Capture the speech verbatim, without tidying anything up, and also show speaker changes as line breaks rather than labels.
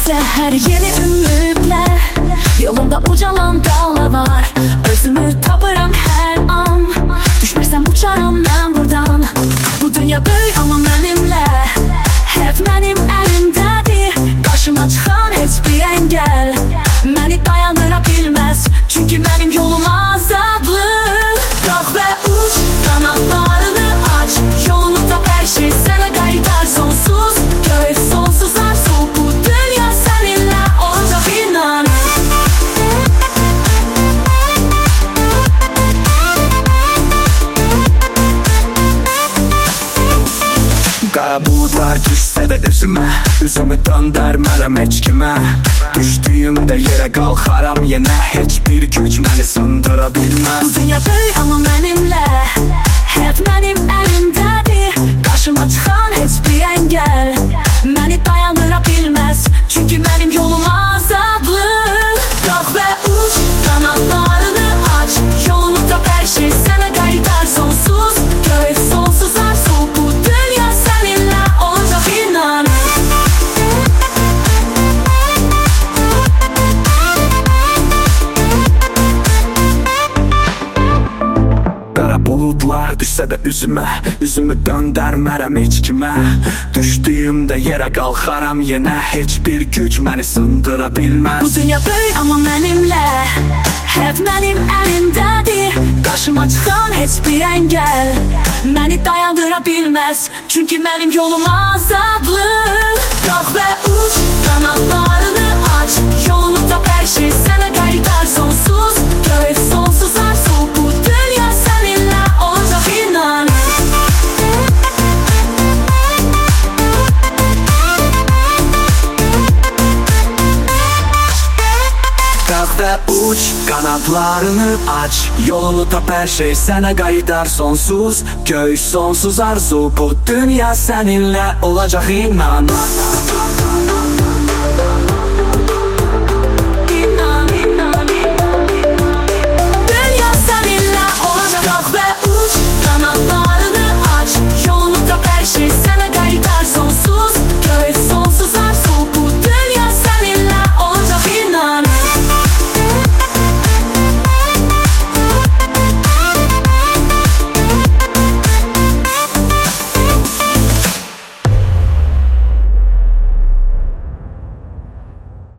Seher yeni ümitler, yolunda ucalan dağlar var. Özümü tapırım her an, düşmersem uçarım ben buradan. Bu dünya böyük ama benimle, hep benim elimdedir. Karşıma çıkan hiçbir engel beni dayandıra bilmez, çünkü benim yolum azadlı. Kalk ve uç, kanatlarını aç, yolunda her şey sana kaytar. Sonsuz göğe sonsuz arzu, bu dünya seninle olacak, inan.
Kara bulutlar düşse de üzüme, üzümü döndürmərəm heç kimə. Düşdüyümdə yerə qalxaram yenə, hiçbir güc məni sındıra bilməz.
Bu dünya böyük ama benimle, hep benim elimdedir. Karşıma çıkan hiçbir engel beni dayandıra bilmez, çünkü benim yolum azadlı. Kalk ve uç, kanatlarını aç, yolunda her şey sana kaytar. Sonsuz göğe sonsuz arzu, bu dünya seninle olacak, inan.
Qara bulutlar düşsə də üzümə, üzümü döndərmərəm heç kimə. Düşdüyümdə yerə qalxaram yenə, heç bir güc məni sındıra bilməz.
Bu dünya böyük ama benimle, hep benim elimdedir. Karşıma çıkan hiçbir engel beni dayandıra bilmez, çünkü benim yolum azadlı. Kalk ve uç, kanatlarını aç, yolunda her şey sana kaytar. Sonsuz göğe sonsuz arzu, bu dünya seninle olacak, inan.
Kalk ve uç, kanatlarını aç, yolunu tap, her şey sana kaytar. Sonsuz göğüs sonsuz arzu, bu dünya seninle olacak, inan.